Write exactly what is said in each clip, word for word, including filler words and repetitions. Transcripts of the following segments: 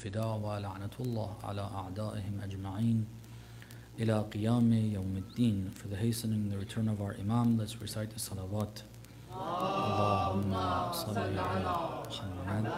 الفداء ولعنة الله على أعدائهم أجمعين إلى قيام يوم الدين. For the hastening the return of our Imam, let's recite the salawat. Allahumma salli ala Muhammad.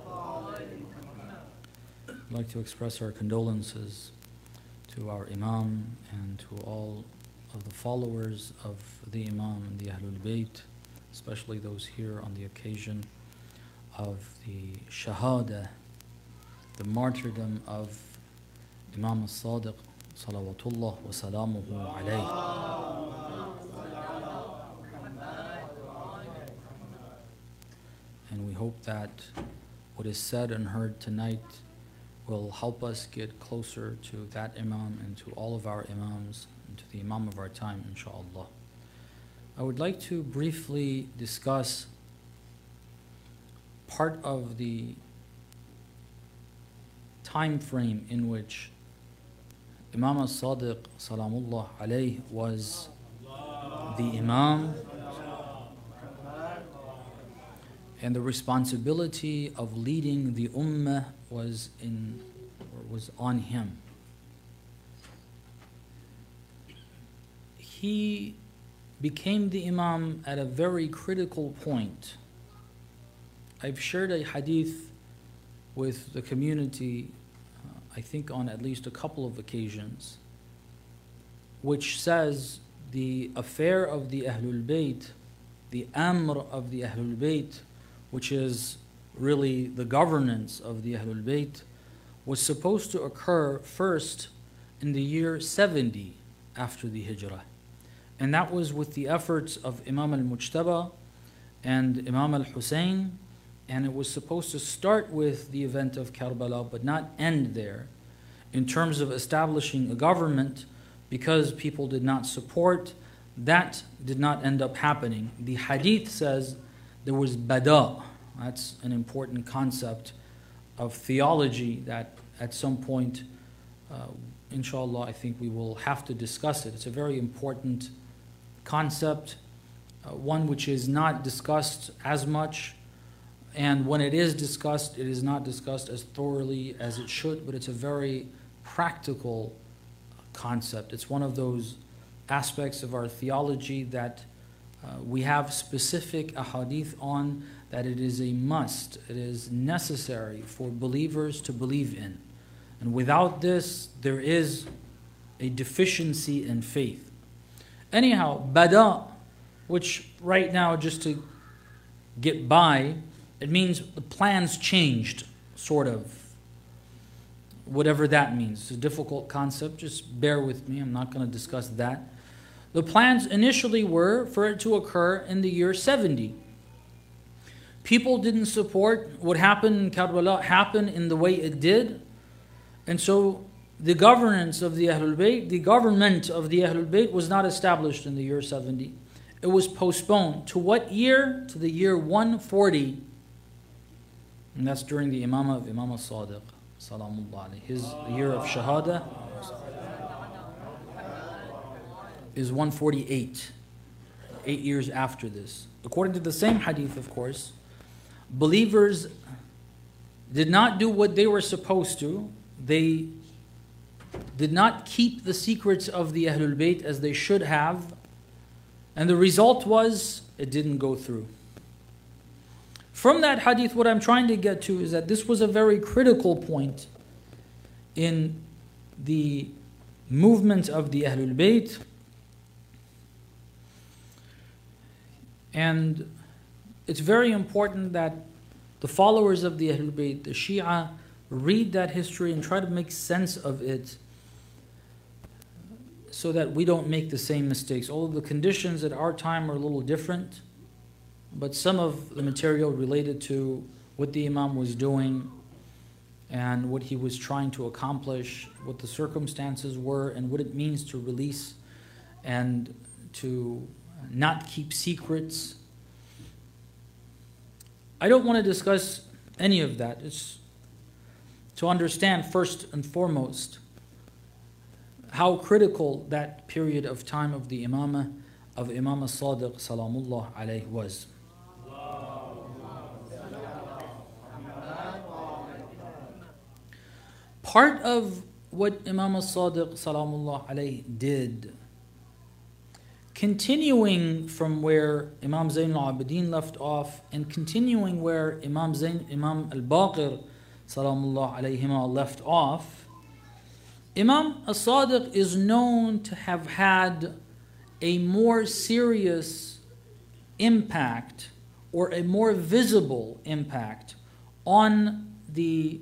I'd like to express our condolences to our Imam and to all of the followers of the Imam and the Ahlul Bayt, especially those here on the occasion of the Shahada, the martyrdom of Imam al-Sadiq, salawatullah wa salamuhu alayhi. And we hope that what is said and heard tonight will help us get closer to that Imam and to all of our Imams and to the Imam of our time, inshaAllah. I would like to briefly discuss part of the time frame in which Imam al-Sadiq salamullah alayhi was the Imam, and the responsibility of leading the Ummah was in or was on him. He became the Imam at a very critical point. I've shared a hadith with the community, uh, I think on at least a couple of occasions, which says the affair of the Ahlul Bayt, the Amr of the Ahlul Bayt, which is really the governance of the Ahlul Bayt, was supposed to occur first in the year seventy after the Hijrah. And that was with the efforts of Imam al-Mujtaba and Imam al-Hussein, and it was supposed to start with the event of Karbala but not end there in terms of establishing a government, because people did not support. That did not end up happening. The hadith says there was bada. That's an important concept of theology that at some point, uh, inshallah, I think we will have to discuss it. It's a very important concept, uh, one which is not discussed as much, and when it is discussed, it is not discussed as thoroughly as it should, but it's a very practical concept. It's one of those aspects of our theology that uh, we have specific ahadith on, that it is a must, it is necessary for believers to believe in. And without this, there is a deficiency in faith. Anyhow, bada, which right now, just to get by, it means the plans changed, sort of. Whatever that means. It's a difficult concept, just bear with me, I'm not going to discuss that. The plans initially were for it to occur in the year seventy. People didn't support what happened in Karbala happen in the way it did. And so the governance of the Ahlul Bayt, the government of the Ahlul Bayt was not established in the year seventy. It was postponed. To what year? To the year one forty. And that's during the Imamah of Imam al-Sadiq, salamullah alayhi. His year of Shahada is one forty-eight, eight years after this. According to the same hadith, of course, believers did not do what they were supposed to. They did not keep the secrets of the Ahlul Bayt as they should have. And the result was, it didn't go through. From that hadith, what I'm trying to get to is that this was a very critical point in the movement of the Ahlul Bayt. And it's very important that the followers of the Ahlul Bayt, the Shia, read that history and try to make sense of it so that we don't make the same mistakes. Although the conditions at our time are a little different, but some of the material related to what the Imam was doing and what he was trying to accomplish, what the circumstances were, and what it means to release and to not keep secrets. I don't want to discuss any of that. It's to understand first and foremost how critical that period of time of the Imamah of Imam al-Sadiq salamullah alayhi was. part of what Imam al-Sadiq salamullah alayhi did, continuing from where Imam Zayn al-Abidin left off and continuing where Imam Zayn, Imam al-Baqir salamullah alayhima left off, Imam al-Sadiq is known to have had a more serious impact or a more visible impact on the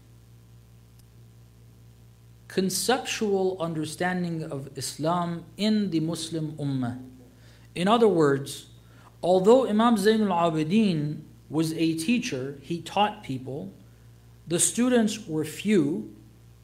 conceptual understanding of Islam in the Muslim Ummah. In other words, although Imam Zayn al-Abidin was a teacher, he taught people, the students were few.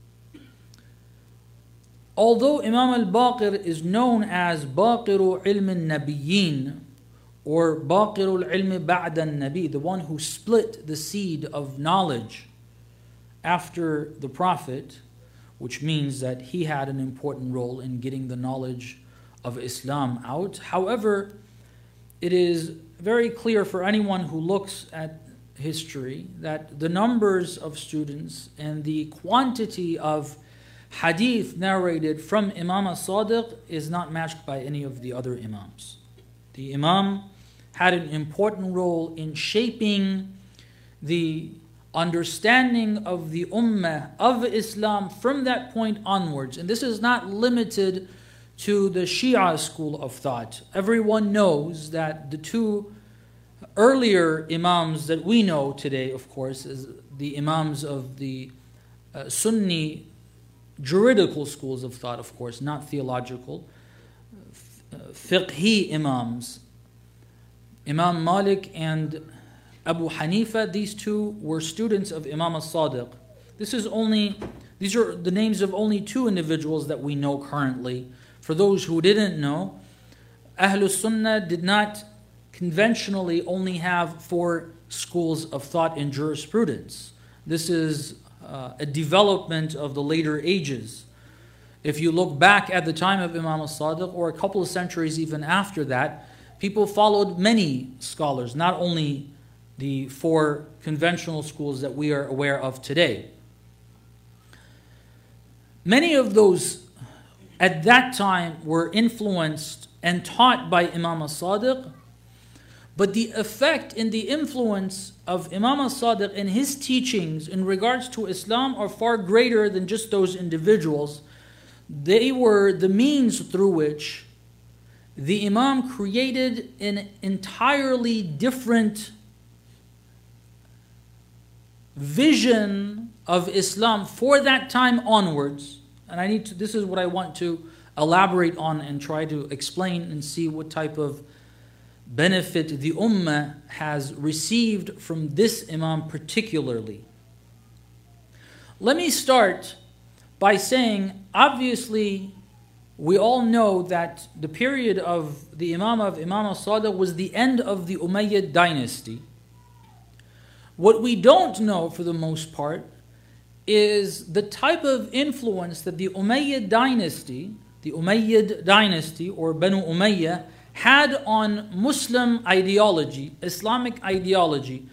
Although Imam al-Baqir is known as Baqiru ilm al-Nabiyyin, or Baqiru al-ilm ba'da al-Nabi, the one who split the seed of knowledge after the Prophet, which means that he had an important role in getting the knowledge of Islam out. However, it is very clear for anyone who looks at history that the numbers of students and the quantity of hadith narrated from Imam al-Sadiq is not matched by any of the other Imams. The Imam had an important role in shaping the understanding of the Ummah of Islam from that point onwards. And this is not limited to the Shia school of thought. Everyone knows that the two earlier Imams that we know today, of course, is the Imams of the uh, Sunni juridical schools of thought, of course, not theological, uh, fiqhi Imams, Imam Malik and Abu Hanifa. These two were students of Imam al-Sadiq. This is only, these are the names of only two individuals that we know currently. For those who didn't know, Ahlul Sunnah did not conventionally only have four schools of thought in jurisprudence. This is uh, a development of the later ages. If you look back at the time of Imam al-Sadiq, or a couple of centuries even after that, people followed many scholars, not only the four conventional schools that we are aware of today. Many of those at that time were influenced and taught by Imam al-Sadiq, but the effect and the influence of Imam al-Sadiq and his teachings in regards to Islam are far greater than just those individuals. They were the means through which the Imam created an entirely different vision of Islam for that time onwards. And I need to, this is what I want to elaborate on and try to explain and see what type of benefit the Ummah has received from this Imam particularly. Let me start by saying, obviously, we all know that the period of the Imam of Imam al-Sadiq was the end of the Umayyad dynasty. What we don't know, for the most part, is the type of influence that the Umayyad dynasty, the Umayyad dynasty or Banu Umayyah, had on Muslim ideology, Islamic ideology.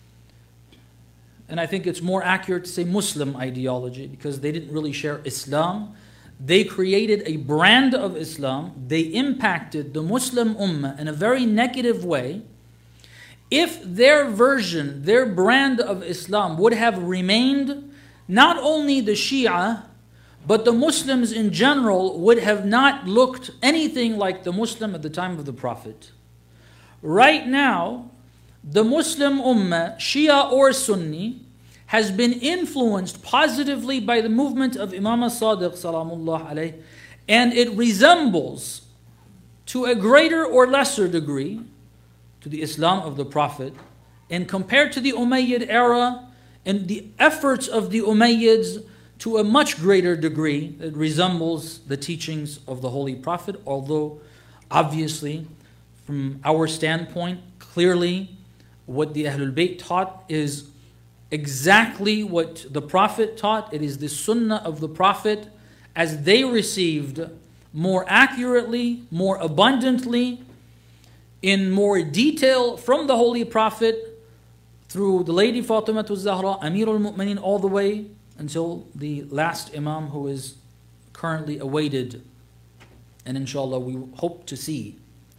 And I think it's more accurate to say Muslim ideology, because they didn't really share Islam. They created a brand of Islam. They impacted the Muslim Ummah in a very negative way. If their version, their brand of Islam would have remained, not only the Shia, but the Muslims in general would have not looked anything like the Muslim at the time of the Prophet. Right now, the Muslim Ummah, Shia or Sunni, has been influenced positively by the movement of Imam al-Sadiq salamullah alayh, and it resembles to a greater or lesser degree to the Islam of the Prophet, and compared to the Umayyad era and the efforts of the Umayyads, to a much greater degree, it resembles the teachings of the Holy Prophet, although obviously from our standpoint, clearly what the Ahlul Bayt taught is exactly what the Prophet taught. It is the Sunnah of the Prophet as they received more accurately, more abundantly, in more detail from the Holy Prophet through the Lady Fatima al-Zahra, Amirul Mu'mineen, all the way until the last Imam who is currently awaited, and inshallah we hope to see.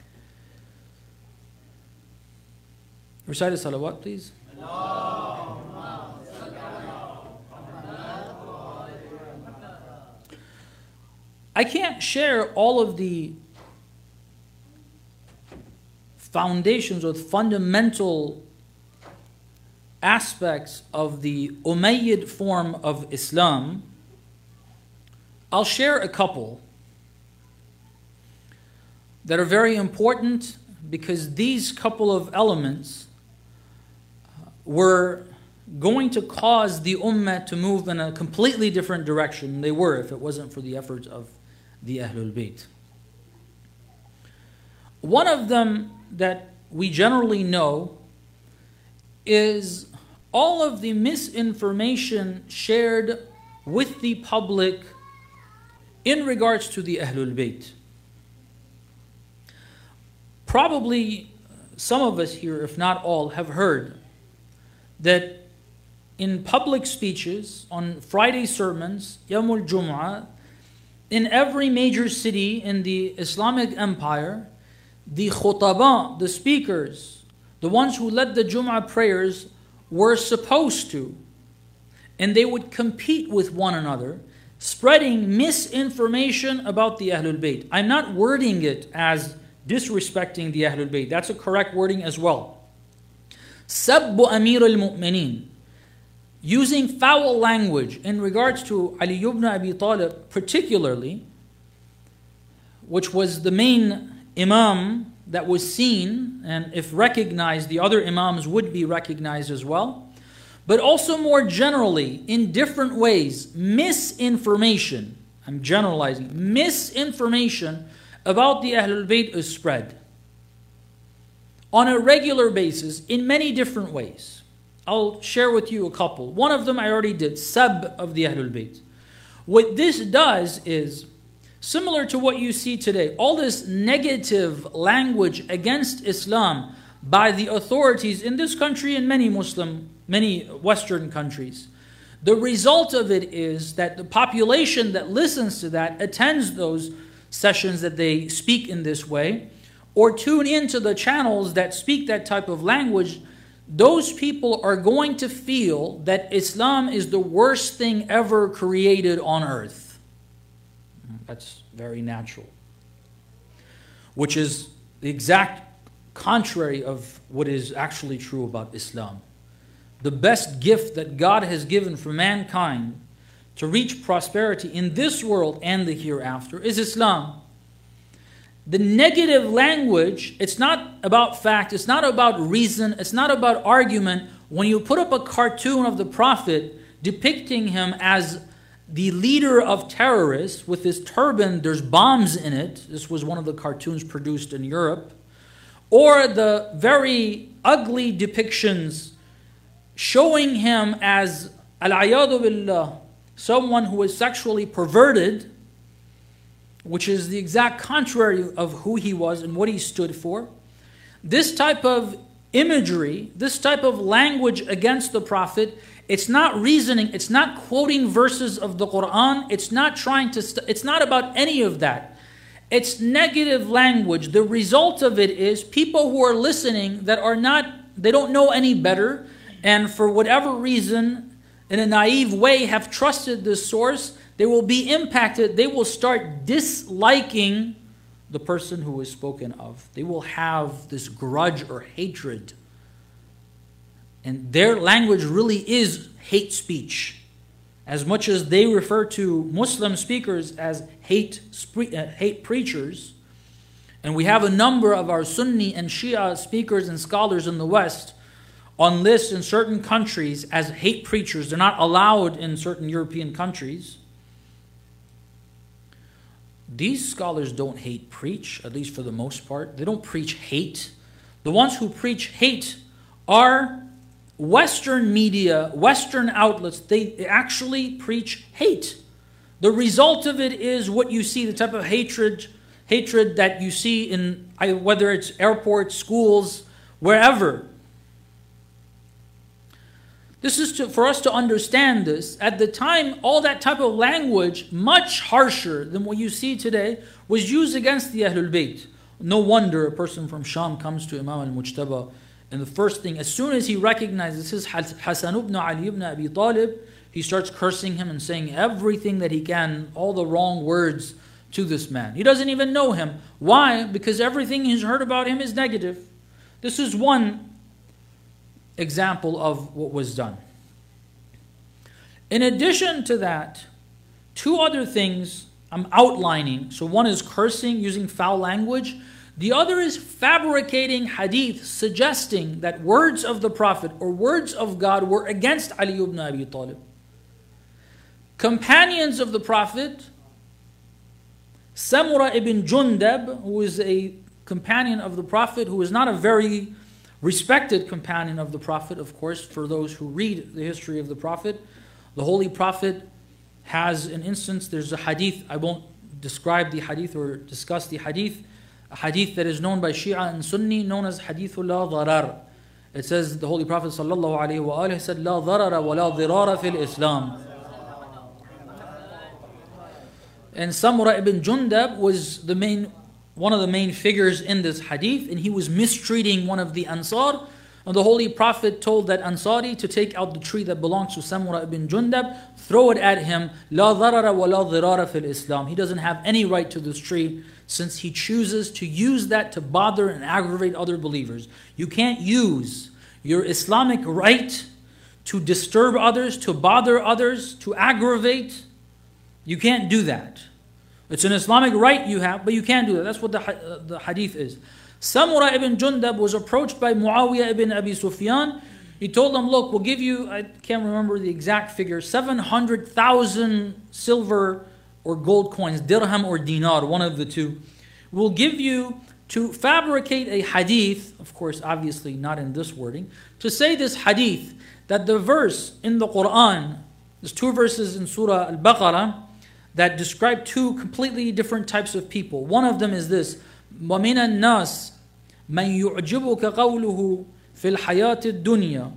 Recite a salawat, please. I can't share all of the foundations or fundamental aspects of the Umayyad form of Islam. I'll share a couple that are very important, because these couple of elements were going to cause the Ummah to move in a completely different direction than they were if it wasn't for the efforts of the Ahlul Bayt. One of them that we generally know is all of the misinformation shared with the public in regards to the Ahlul Bayt. Probably some of us here, if not all, have heard that in public speeches, on Friday sermons, Yawmul Jum'ah, in every major city in the Islamic Empire, the khutaba, the speakers, the ones who led the Jum'ah prayers, were supposed to, and they would compete with one another, spreading misinformation about the Ahlul Bayt. I'm not wording it as disrespecting the Ahlul Bayt. That's a correct wording as well. Sabbu Amir al-Mu'mineen, using foul language in regards to Ali ibn Abi Talib particularly, which was the main Imam that was seen, and if recognized, the other Imams would be recognized as well. But also more generally, in different ways, misinformation, I'm generalizing, misinformation about the Ahlul Bayt is spread on a regular basis in many different ways. I'll share with you a couple. One of them I already did, Sab of the Ahlul Bayt. What this does is, similar to what you see today, all this negative language against Islam by the authorities in this country and many Muslim, many Western countries. The result of it is that the population that listens to that, attends those sessions that they speak in this way, or tune into the channels that speak that type of language, those people are going to feel that Islam is the worst thing ever created on earth. That's very natural. Which is the exact contrary of what is actually true about Islam. The best gift that God has given for mankind to reach prosperity in this world and the hereafter is Islam. The negative language, it's not about fact, it's not about reason, it's not about argument. When you put up a cartoon of the Prophet depicting him as the leader of terrorists with his turban, there's bombs in it. This was one of the cartoons produced in Europe. Or the very ugly depictions showing him as al-ayadu billah, someone who is sexually perverted, which is the exact contrary of who he was and what he stood for. This type of imagery, this type of language against the Prophet, it's not reasoning, it's not quoting verses of the Quran, it's not trying to, st- it's not about any of that. It's negative language. The result of it is people who are listening that are not, they don't know any better, and for whatever reason, in a naive way, have trusted this source, they will be impacted. They will start disliking the person who is spoken of. They will have this grudge or hatred. And their language really is hate speech. As much as they refer to Muslim speakers as hate, spre- uh, hate preachers, and we have a number of our Sunni and Shia speakers and scholars in the West on lists in certain countries as hate preachers. They're not allowed in certain European countries. These scholars don't hate preach, at least for the most part. They don't preach hate. The ones who preach hate are Western media, Western outlets. They actually preach hate. The result of it is what you see, the type of hatred, hatred that you see in, whether it's airports, schools, wherever. This is to, for us to understand this. At the time, all that type of language, much harsher than what you see today, was used against the Ahlul Bayt. No wonder a person from Sham comes to Imam al-Mujtaba, and the first thing, as soon as he recognizes his Hasan ibn Ali ibn Abi Talib, he starts cursing him and saying everything that he can, all the wrong words to this man. He doesn't even know him. Why? Because everything he's heard about him is negative. This is one example of what was done. In addition to that, two other things I'm outlining. So one is cursing, using foul language. The other is fabricating hadith, suggesting that words of the Prophet or words of God were against Ali ibn Abi Talib. Companions of the Prophet, Samura ibn Jundab, who is a companion of the Prophet, who is not a very respected companion of the Prophet, of course, for those who read the history of the Prophet. The Holy Prophet has an instance, there's a hadith, I won't describe the hadith or discuss the hadith, a hadith that is known by Shia and Sunni, known as Hadithul La Dharar. It says, the Holy Prophet sallallahu alayhi wa alayhi said, La dharara wa la dhirara fil Islam. And Samura ibn Jundab was the main, one of the main figures in this hadith, and he was mistreating one of the Ansar. And the Holy Prophet told that Ansari to take out the tree that belongs to Samura ibn Jundab, throw it at him. La dharara wa la dhirara fil Islam. He doesn't have any right to this tree, since he chooses to use that to bother and aggravate other believers. You can't use your Islamic right to disturb others, to bother others, to aggravate. You can't do that. It's an Islamic right you have, but you can't do that. That's what the, uh, the hadith is. Samura ibn Jundab was approached by Muawiyah ibn Abi Sufyan. He told them, look, we'll give you, I can't remember the exact figure, seven hundred thousand silver or gold coins, dirham or dinar, one of the two. We'll give you to fabricate a hadith, of course, obviously not in this wording, to say this hadith, that the verse in the Quran, there's two verses in Surah Al-Baqarah, that describe two completely different types of people. One of them is this: وَمِنَ النَّاسِ مَنْ يُعْجِبُكَ قَوْلُهُ فِي الْحَيَاةِ الدُّنْيَا.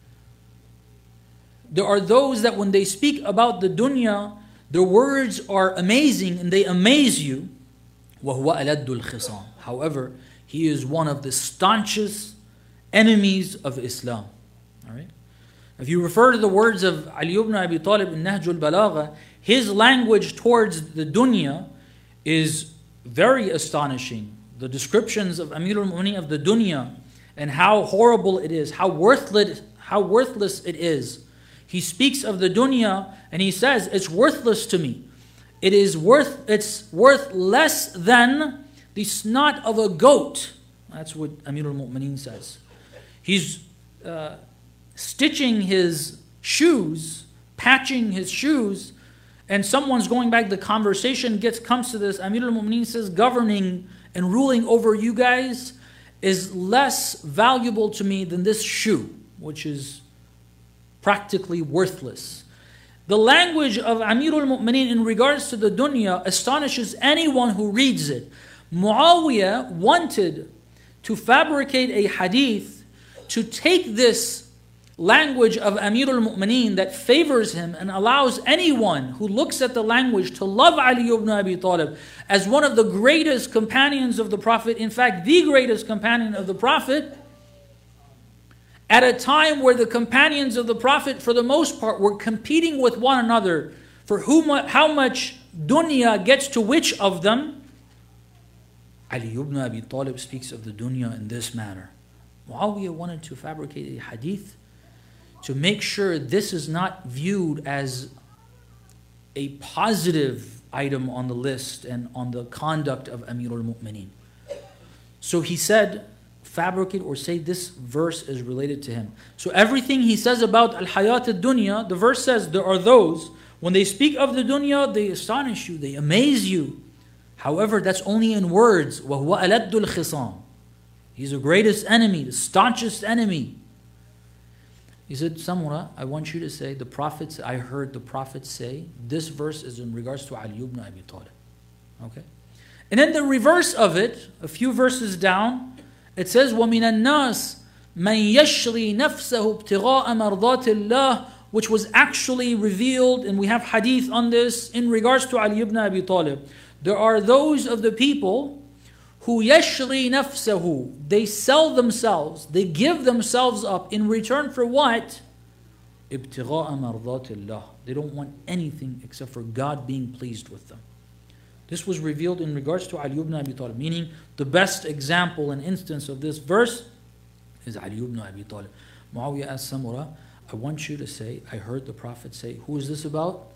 There are those that when they speak about the dunya, their words are amazing and they amaze you. وَهُوَ أَلَدُّ الْخِصَامِ. However, he is one of the staunchest enemies of Islam. All right? If you refer to the words of Ali ibn Abi Talib in Nahjul Balagha, his language towards the dunya is very astonishing. The descriptions of Amir al-Mu'mineen of the dunya and how horrible it is, how worthless, how worthless it is. He speaks of the dunya and he says, it's worthless to me. It is worth, it's worth less than the snot of a goat. That's what Amir al-Mu'mineen says. He's uh, stitching his shoes, patching his shoes, and someone's going back, the conversation gets comes to this. Amir al-Mu'mineen says, governing and ruling over you guys is less valuable to me than this shoe, which is practically worthless. The language of Amir al-Mu'mineen in regards to the dunya astonishes anyone who reads it. Muawiyah wanted to fabricate a hadith to take this language of Amir al-Mu'mineen that favors him and allows anyone who looks at the language to love Ali ibn Abi Talib as one of the greatest companions of the Prophet, in fact the greatest companion of the Prophet, at a time where the companions of the Prophet for the most part were competing with one another for whom, how much dunya gets to which of them. Ali ibn Abi Talib speaks of the dunya in this manner. Muawiyah wanted to fabricate a hadith to make sure this is not viewed as a positive item on the list and on the conduct of Amir al-Mu'mineen. So he said, fabricate or say this verse is related to him. So everything he says about al-hayat al-dunya, the verse says there are those, when they speak of the dunya, they astonish you, they amaze you. However, that's only in words. وَهُوَ أَلَدُّ الْخِصَامِ. He's the greatest enemy, the staunchest enemy. He said, Samura, I want you to say, the prophets, I heard the prophets say, this verse is in regards to Ali ibn Abi Talib. Okay? And then the reverse of it, a few verses down, it says, وَمِنَ النَّاسِ مَنْ يَشْرِي نَفْسَهُ ابْتِغَاءَ مَرْضَاتِ اللَّهِ, which was actually revealed, and we have hadith on this in regards to Ali ibn Abi Talib. There are those of the people who yashri nafsahu, they sell themselves, they give themselves up in return for what? Ibtigha'a mardatillah. They don't want anything except for God being pleased with them. This was revealed in regards to Ali ibn Abi Talib, meaning the best example and instance of this verse is Ali ibn Abi Talib. Muawiyah asked Samura, I want you to say, I heard the Prophet say, who is this about?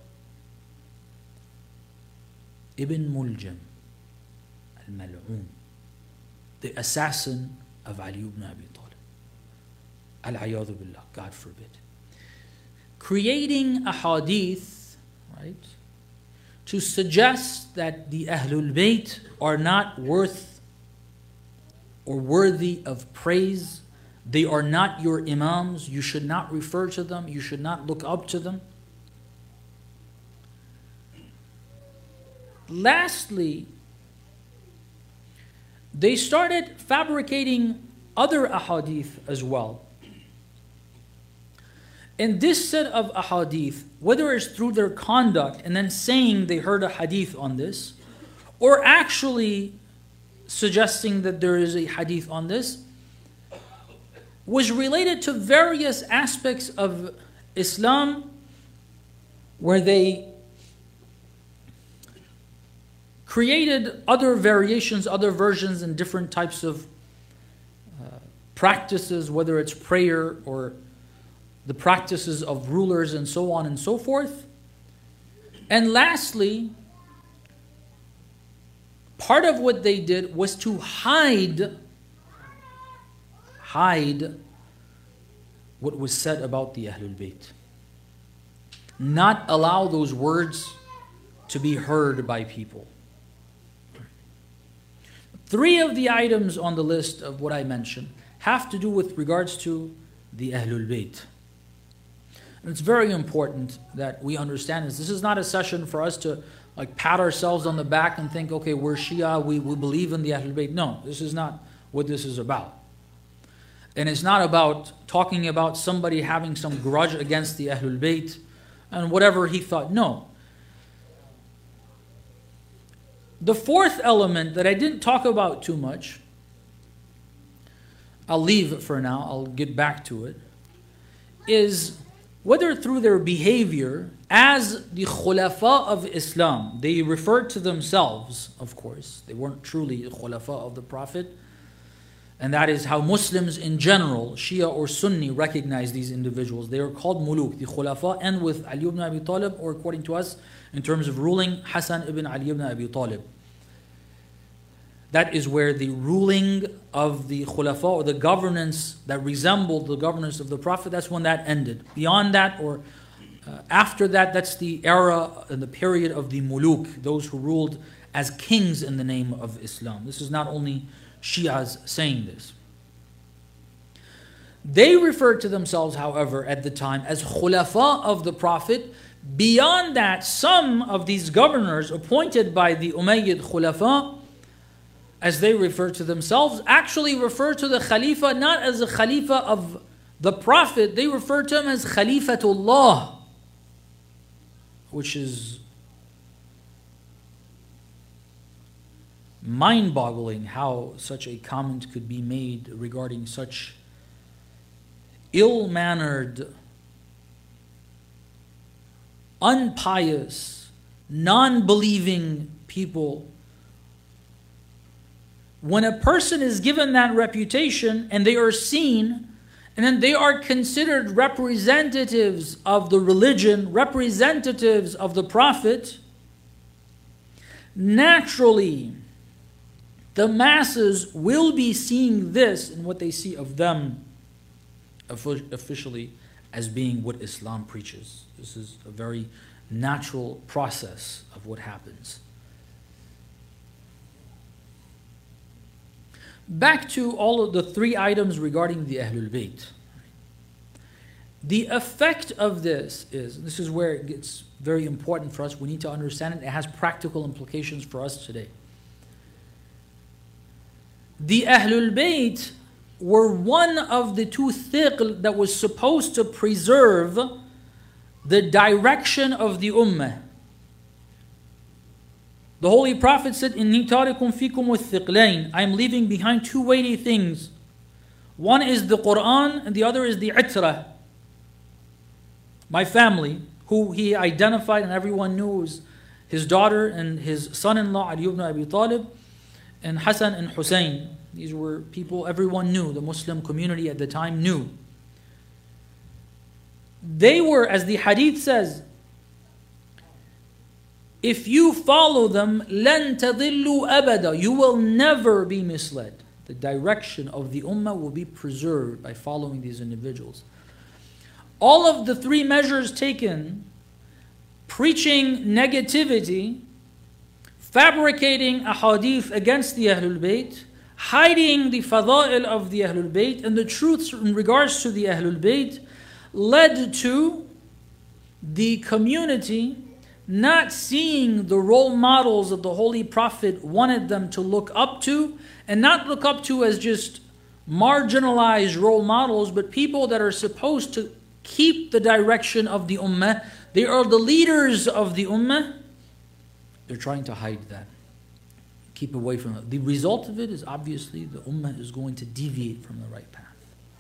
Ibn Muljam al-Mal'un, the assassin of Ali ibn Abi Talib. Al-Ayadu billah, God forbid. Creating a hadith, right, to suggest that the Ahlul Bayt are not worth or worthy of praise. They are not your imams. You should not refer to them. You should not look up to them. Lastly, they started fabricating other ahadith as well. And this set of ahadith, whether it's through their conduct and then saying they heard a hadith on this, or actually suggesting that there is a hadith on this, was related to various aspects of Islam where they created other variations, other versions, and different types of uh, practices, whether it's prayer or the practices of rulers and so on and so forth. And lastly, part of what they did was to hide hide what was said about the Ahlul Bayt. Not allow those words to be heard by people. Three of the items on the list of what I mentioned have to do with regards to the Ahlul Bayt. And it's very important that we understand this. This is not a session for us to like pat ourselves on the back and think, okay, we're Shia, we, we believe in the Ahlul Bayt. No, this is not what this is about. And it's not about talking about somebody having some grudge against the Ahlul Bayt and whatever he thought. No. The fourth element that I didn't talk about too much, I'll leave it for now, I'll get back to it, is whether through their behavior as the Khulafa of Islam, they referred to themselves, of course, they weren't truly the Khulafa of the Prophet, and that is how Muslims in general, Shia or Sunni, recognize these individuals. They are called muluk, the Khulafa, and with Ali ibn Abi Talib, or according to us, in terms of ruling, Hassan ibn Ali ibn Abi Talib. That is where the ruling of the Khulafa, or the governance that resembled the governance of the Prophet, that's when that ended. Beyond that, or uh, after that, that's the era and the period of the muluk, those who ruled as kings in the name of Islam. This is not only Shias saying this. They referred to themselves, however, at the time as Khulafa of the Prophet. Beyond that, some of these governors appointed by the Umayyad Khulafa, as they refer to themselves, actually refer to the Khalifa not as a Khalifa of the Prophet, they refer to him as Khalifatullah, which is mind-boggling how such a comment could be made regarding such ill-mannered, unpious, non-believing people. When a person is given that reputation and they are seen, and then they are considered representatives of the religion, representatives of the Prophet, naturally, the masses will be seeing this and what they see of them officially as being what Islam preaches. This is a very natural process of what happens. Back to all of the three items regarding the Ahlul Bayt. The effect of this is, this is where it gets very important for us. We need to understand it. It has practical implications for us today. The Ahlul Bayt were one of the two thiql that was supposed to preserve the direction of the ummah. The Holy Prophet said, "Inni tarikum fikum wath-thiqlayn." I am leaving behind two weighty things. One is the Quran and the other is the Itra. My family, who he identified and everyone knew was his daughter and his son-in-law Ali ibn Abi Talib and Hassan and Hussein. These were people everyone knew, the Muslim community at the time knew. They were, as the hadith says, if you follow them, لَن تَضِلُّوا أَبَدًا, you will never be misled. The direction of the ummah will be preserved by following these individuals. All of the three measures taken, preaching negativity, fabricating ahadith against the Ahlul Bayt, hiding the fada'il of the Ahlul Bayt and the truths in regards to the Ahlul Bayt, led to the community not seeing the role models that the Holy Prophet wanted them to look up to, and not look up to as just marginalized role models, but people that are supposed to keep the direction of the ummah. They are the leaders of the ummah. They're trying to hide that. Keep away from it. The result of it is obviously the ummah is going to deviate from the right path.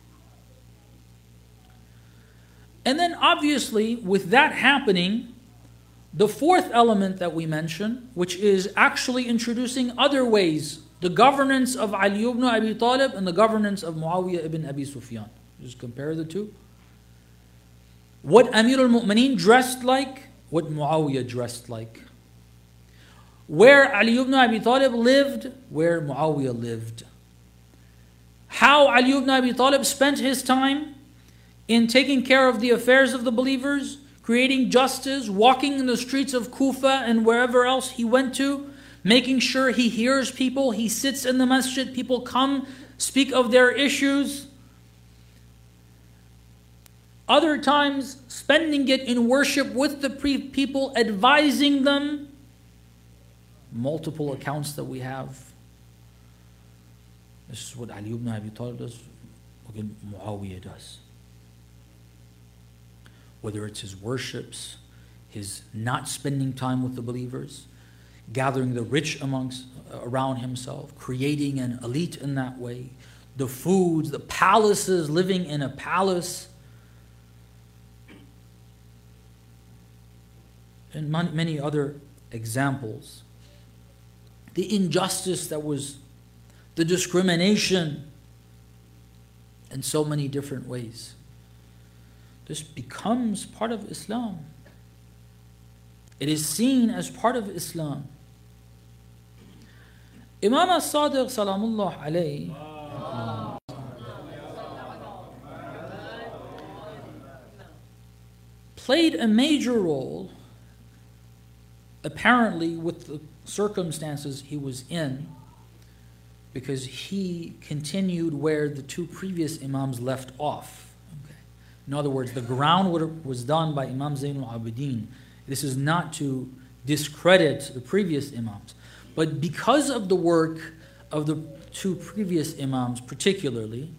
And then obviously with that happening, the fourth element that we mention, which is actually introducing other ways, the governance of Ali ibn Abi Talib and the governance of Muawiyah ibn Abi Sufyan. Just compare the two. What Amir al-Mu'mineen dressed like, what Muawiyah dressed like. Where Ali ibn Abi Talib lived, where Muawiyah lived. How Ali ibn Abi Talib spent his time in taking care of the affairs of the believers, creating justice, walking in the streets of Kufa and wherever else he went to, making sure he hears people, he sits in the masjid, people come, speak of their issues. Other times, spending it in worship with the people, advising them. Multiple accounts that we have. This is what Ali ibn Abi Talib does, what Muawiyah does. Whether it's his worships, his not spending time with the believers, gathering the rich amongst around himself, creating an elite in that way, the foods, the palaces, living in a palace, and many other examples. The injustice that was, the discrimination, in so many different ways. This becomes part of Islam. It is seen as part of Islam. Imam al-Sadiq salamullah alayhi played a major role, apparently with the circumstances he was in, because he continued where the two previous Imams left off. In other words, the groundwork was done by Imam Zayn al-Abidin. This is not to discredit the previous Imams. But because of the work of the two previous Imams particularly,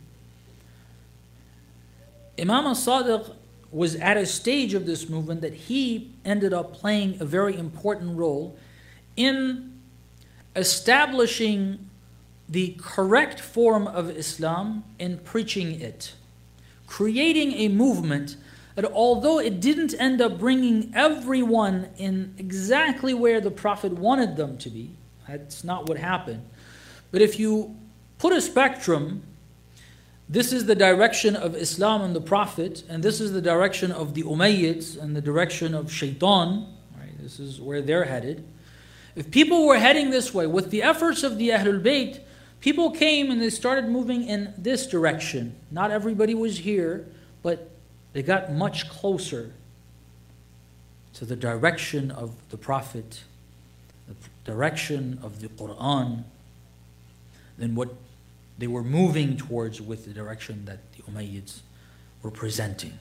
Imam al-Sadiq was at a stage of this movement that he ended up playing a very important role in establishing the correct form of Islam and preaching it. Creating a movement that, although it didn't end up bringing everyone in exactly where the Prophet wanted them to be, that's not what happened. But if you put a spectrum, this is the direction of Islam and the Prophet, and this is the direction of the Umayyads and the direction of Shaitan, right? This is where they're headed. If people were heading this way, with the efforts of the Ahlul Bayt, people came and they started moving in this direction. Not everybody was here, but they got much closer to the direction of the Prophet, the direction of the Quran, than what they were moving towards with the direction that the Umayyads were presenting.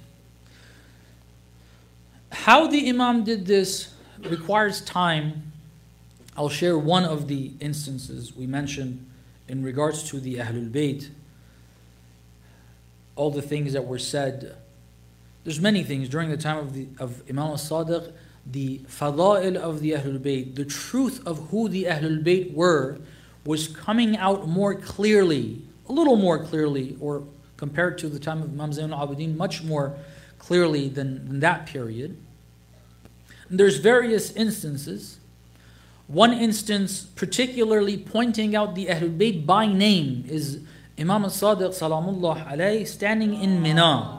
How the Imam did this requires time. I'll share one of the instances we mentioned in regards to the Ahlul Bayt. all the things that were said. There's many things during the time of, the, of Imam al-Sadiq, the fada'il of the Ahlul Bayt, the truth of who the Ahlul Bayt were, was coming out more clearly, a little more clearly, or compared to the time of Imam Zayn al-Abidin, much more clearly than, than that period. And there's various instances. One instance particularly pointing out the Ahlul Bayt by name is Imam al-Sadiq salamullah alayhi standing in Mina,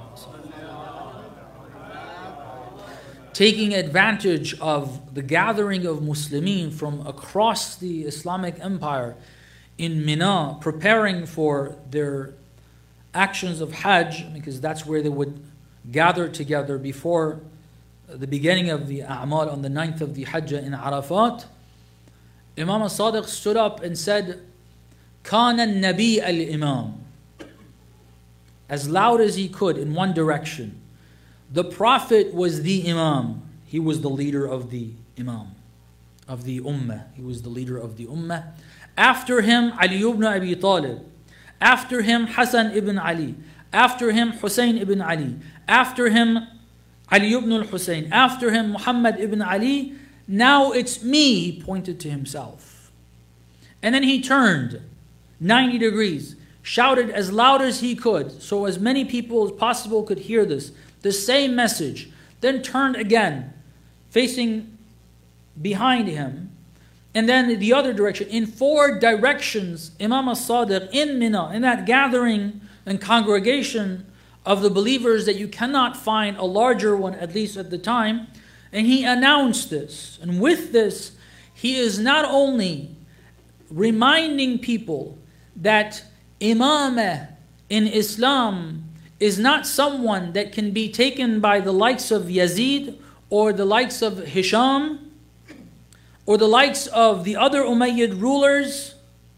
taking advantage of the gathering of Muslimin from across the Islamic empire in Mina, preparing for their actions of Hajj, because that's where they would gather together before the beginning of the A'mal on the ninth of the Hajj in Arafat. Imam al-Sadiq stood up and said, Kana al-Nabi al-Imam, as loud as he could in one direction. The Prophet was the Imam. He was the leader of the Imam, of the Ummah. He was the leader of the Ummah. After him, Ali ibn Abi Talib. After him, Hassan ibn Ali. After him, Hussein ibn Ali. After him, Ali ibn al-Hussein. After him, Muhammad ibn Ali. Now it's me, he pointed to himself. And then he turned ninety degrees, shouted as loud as he could, so as many people as possible could hear this, the same message, then turned again, facing behind him, and then the other direction. In four directions, Imam al-Sadiq in Mina, in that gathering and congregation of the believers that you cannot find a larger one, at least at the time, and he announced this. And with this, he is not only reminding people that Imamah in Islam is not someone that can be taken by the likes of Yazid or the likes of Hisham or the likes of the other Umayyad rulers.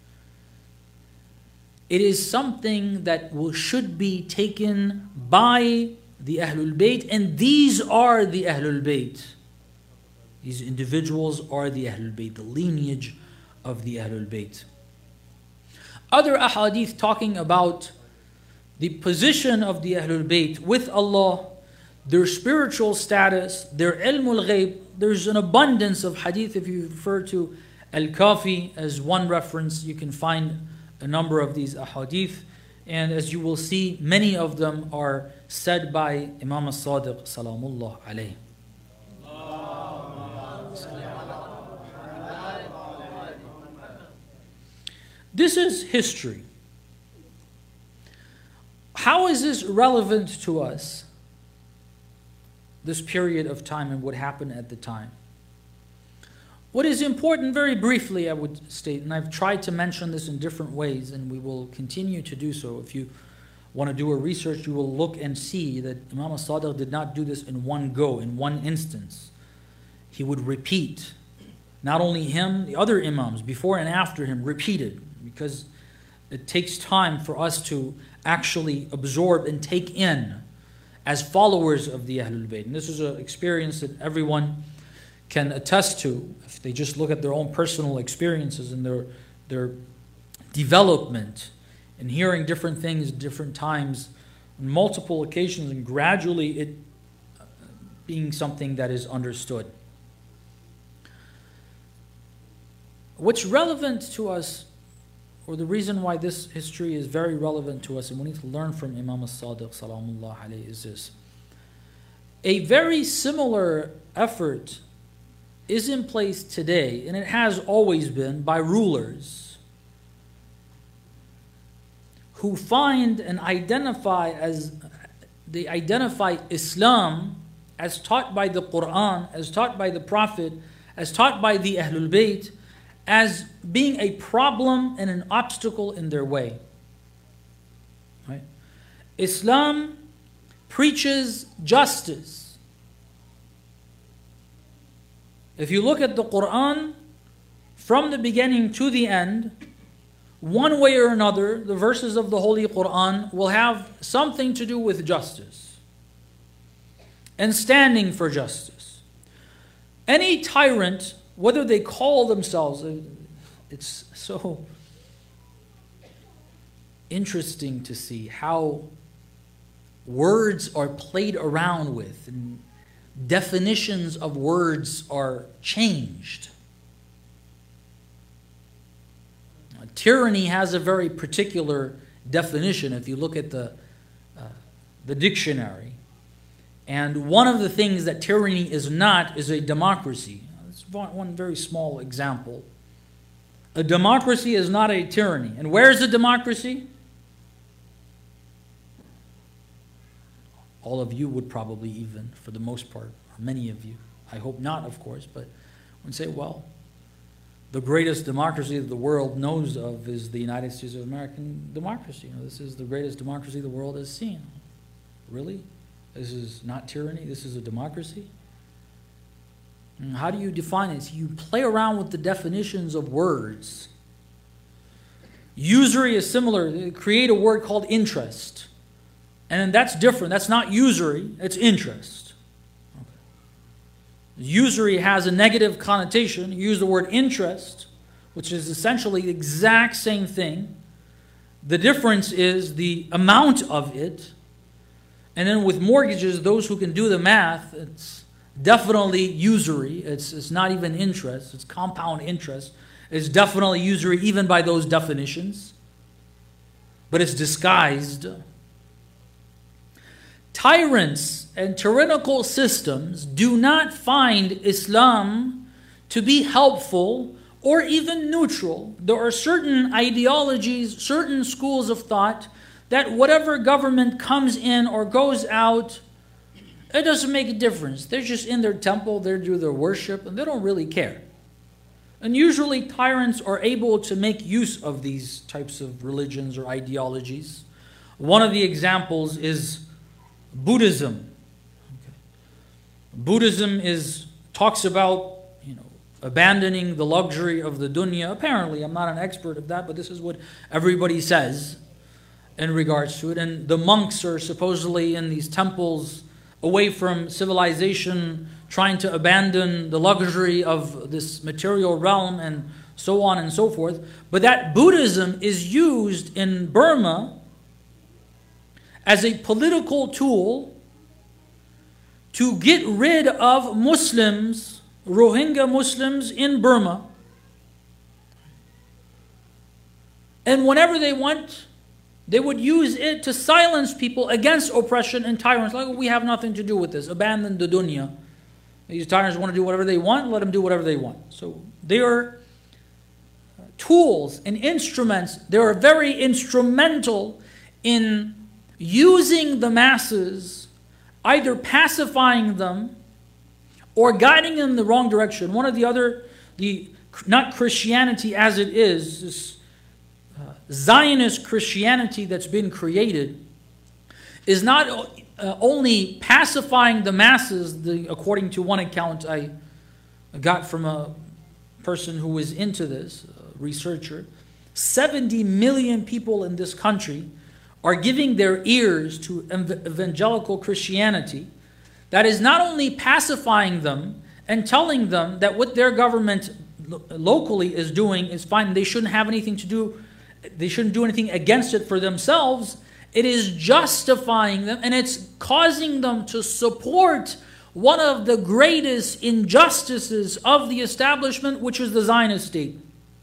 It is something that will, should be taken by the Ahlul Bayt, and these are the Ahlul Bayt. These individuals are the Ahlul Bayt, the lineage of the Ahlul Bayt. Other ahadith talking about the position of the Ahlul Bayt with Allah, their spiritual status, their ilmul ghaib. There's an abundance of hadith. If you refer to Al-Kafi as one reference, you can find a number of these ahadith. And as you will see, many of them are said by Imam al-Sadiq salamullah alayhi. This is history. How is this relevant to us, this period of time and what happened at the time? What is important, very briefly, I would state, and I've tried to mention this in different ways, and we will continue to do so. If you want to do a research, you will look and see that Imam al-Sadiq did not do this in one go, in one instance. He would repeat. Not only him, the other imams, before and after him, repeated, because it takes time for us to actually absorb and take in as followers of the Ahlul Bayt. And this is an experience that everyone can attest to if they just look at their own personal experiences and their, their development and hearing different things at different times on multiple occasions, and gradually it being something that is understood. What's relevant to us, or the reason why this history is very relevant to us and we need to learn from Imam al-Sadiq salamullah alayhi, is this. A very similar effort is in place today, and it has always been, by rulers who find and identify as, they identify Islam as taught by the Quran, as taught by the Prophet, as taught by the Ahlul Bayt, as being a problem and an obstacle in their way. Right? Islam preaches justice. If you look at the Quran, from the beginning to the end, one way or another, the verses of the Holy Quran will have something to do with justice and standing for justice. Any tyrant, whether they call themselves, it's so interesting to see how words are played around with, and definitions of words are changed. Uh, tyranny has a very particular definition if you look at the, uh, the dictionary. And one of the things that tyranny is not is a democracy. That's one very small example. A democracy is not a tyranny. And where is a democracy? All of you would probably even, for the most part, or many of you. I hope not, of course, but would say, well, the greatest democracy that the world knows of is the United States of American democracy. You know, this is the greatest democracy the world has seen. Really? This is not tyranny? This is a democracy? And how do you define it? You play around with the definitions of words. Usury is similar. They create a word called interest. And that's different. That's not usury, it's interest. Okay. Usury has a negative connotation. You use the word interest, which is essentially the exact same thing. The difference is the amount of it. And then with mortgages, those who can do the math, it's definitely usury. It's, it's not even interest. It's compound interest. It's definitely usury even by those definitions. But it's disguised. Tyrants and tyrannical systems do not find Islam to be helpful or even neutral. There are certain ideologies, certain schools of thought that whatever government comes in or goes out, it doesn't make a difference. They're just in their temple, they do their worship, and they don't really care. And usually tyrants are able to make use of these types of religions or ideologies. One of the examples is Buddhism. Okay. Buddhism is talks about, you know, abandoning the luxury of the dunya. Apparently, I'm not an expert of that, but this is what everybody says in regards to it. And the monks are supposedly in these temples away from civilization, trying to abandon the luxury of this material realm and so on and so forth. But that Buddhism is used in Burma as a political tool to get rid of Muslims, Rohingya Muslims in Burma. And whenever they want, they would use it to silence people against oppression and tyrants. Like, we have nothing to do with this. Abandon the dunya. These tyrants want to do whatever they want, let them do whatever they want. So they are tools and instruments. They are very instrumental in using the masses, either pacifying them or guiding them in the wrong direction. One of the other, the not Christianity as it is, this uh, Zionist Christianity that's been created, is not uh, only pacifying the masses, the, according to one account I got from a person who was into this, a researcher, seventy million people in this country are giving their ears to evangelical Christianity. That is not only pacifying them and telling them that what their government lo- locally is doing is fine, they shouldn't have anything to do, they shouldn't do anything against it for themselves. It is justifying them, and it's causing them to support one of the greatest injustices of the establishment, which is the Zionist state.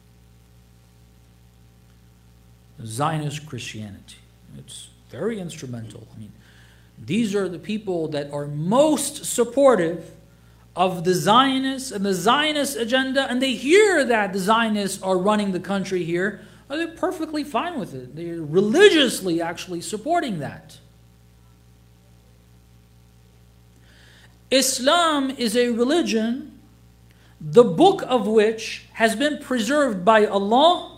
Zionist Christianity. It's very instrumental. I mean, these are the people that are most supportive of the Zionists and the Zionist agenda, and they hear that the Zionists are running the country here. They're perfectly fine with it. They're religiously actually supporting that. Islam is a religion, the book of which has been preserved by Allah,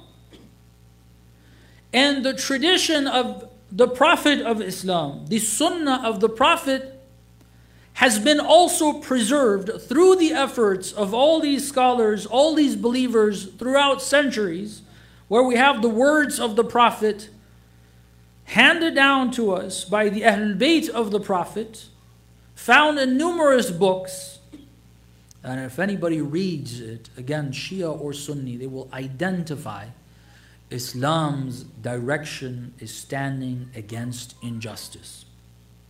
and the tradition of the Prophet of Islam, the Sunnah of the Prophet, has been also preserved through the efforts of all these scholars, all these believers throughout centuries, where we have the words of the Prophet handed down to us by the Ahlul Bayt of the Prophet, found in numerous books. And if anybody reads it, again, Shia or Sunni, they will identify Islam's direction is standing against injustice.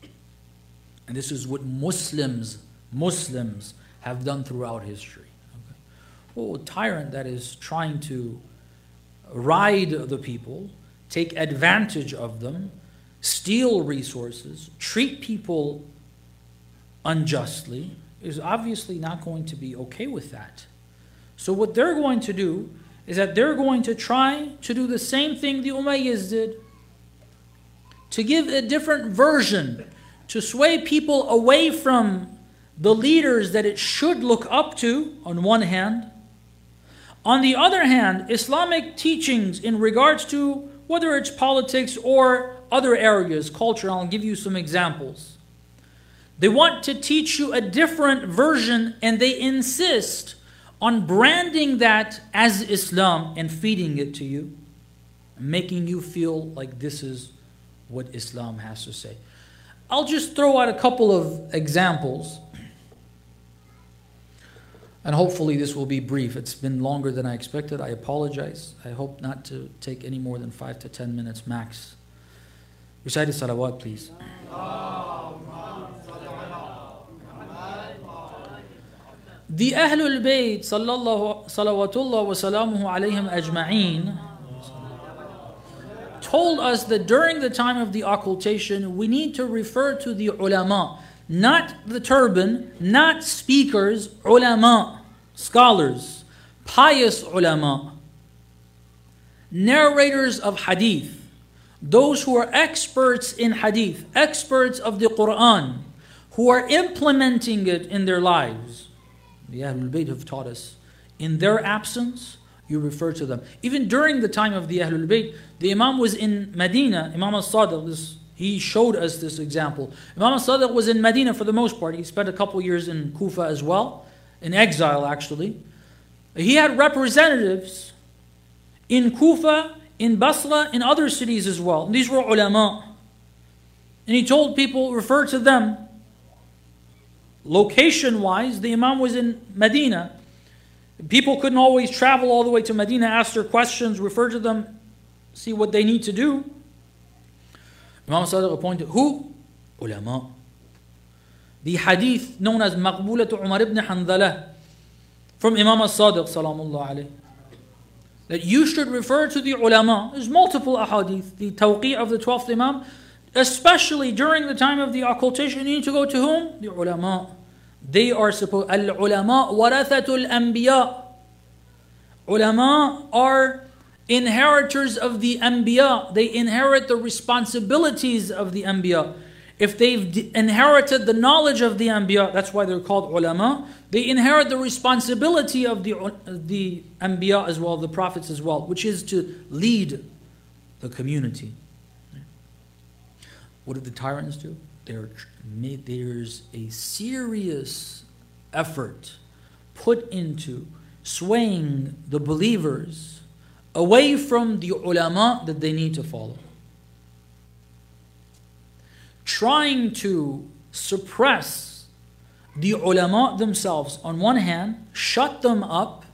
And this is what Muslims, Muslims have done throughout history. Okay? Oh, a tyrant that is trying to ride the people, take advantage of them, steal resources, treat people unjustly, is obviously not going to be okay with that. So what they're going to do is that they're going to try to do the same thing the Umayyads did, to give a different version, to sway people away from the leaders that it should look up to, on one hand. On the other hand, Islamic teachings in regards to whether it's politics or other areas, culture, I'll give you some examples. They want to teach you a different version, and they insist on branding that as Islam and feeding it to you, making you feel like this is what Islam has to say. I'll just throw out a couple of examples, and hopefully this will be brief. It's been longer than I expected. I apologize. I hope not to take any more than five to ten minutes max. Recite the salawat, please. The Ahlul Bayt, sallallahu salawatullah wa salamuhu alayhim ajma'een, told us that during the time of the occultation, we need to refer to the ulama, not the turban, not speakers, ulama, scholars, pious ulama, narrators of hadith, those who are experts in hadith, experts of the Quran, who are implementing it in their lives. The Ahlul Bayt have taught us, in their absence, you refer to them. Even during the time of the Ahlul Bayt, the Imam was in Medina. Imam al-Sadiq, this, he showed us this example. Imam al-Sadiq was in Medina for the most part. He spent a couple years in Kufa as well, in exile actually. He had representatives in Kufa, in Basra, in other cities as well. And these were ulama. And he told people, refer to them. Location-wise, the Imam was in Medina. People couldn't always travel all the way to Medina, ask their questions, refer to them, see what they need to do. Imam Sadiq appointed who? Ulama. The hadith known as Maqbulatu Umar ibn Handala from Imam al-Sadiq salamullah alayhi, that you should refer to the ulama. There's multiple ahadith. The tawqi' of the twelfth Imam, especially during the time of the occultation, you need to go to whom? The ulama. They are supposed, al-ulama warathatul anbiya. Ulama are inheritors of the anbiya. They inherit the responsibilities of the anbiya. If they've inherited the knowledge of the anbiya, that's why they're called ulama, they inherit the responsibility of the, the anbiya as well, the prophets as well, which is to lead the community. What did the tyrants do? There, there's a serious effort put into swaying the believers away from the ulama that they need to follow. Trying to suppress the ulama themselves on one hand, shut them up,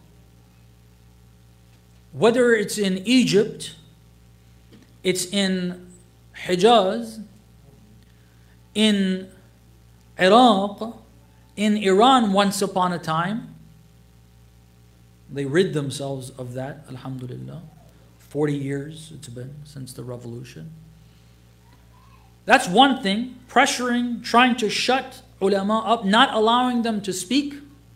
whether it's in Egypt, it's in Hijaz, in Iraq, in Iran once upon a time. They rid themselves of that, alhamdulillah. forty years it's been since the revolution. That's one thing, pressuring, trying to shut ulama up, not allowing them to speak.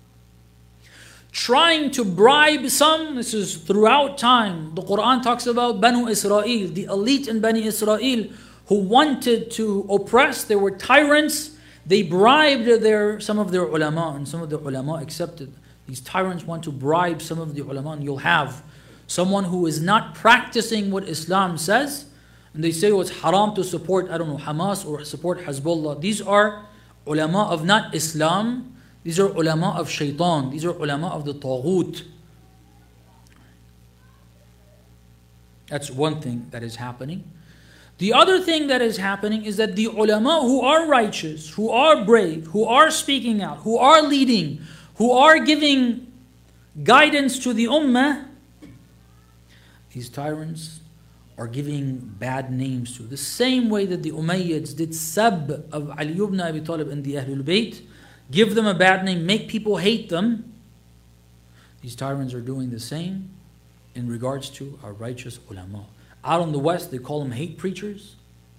Trying to bribe some, this is throughout time. The Quran talks about Banu Israel, the elite in Bani Israel, who wanted to oppress. They were tyrants. They bribed their some of their ulama, and some of the ulama accepted. These tyrants want to bribe some of the ulama, and you'll have someone who is not practicing what Islam says, and they say, oh, it's haram to support, I don't know, Hamas or support Hezbollah. These are ulama of not Islam. These are ulama of shaitan. These are ulama of the taghut. That's one thing that is happening. The other thing that is happening is that the ulama who are righteous, who are brave, who are speaking out, who are leading, who are giving guidance to the ummah, these tyrants are giving bad names to. The same way that the Umayyads did sab of Ali ibn Abi Talib and the Ahlul Bayt, give them a bad name, make people hate them. These tyrants are doing the same in regards to our righteous ulama. Out in the West, they call them hate preachers.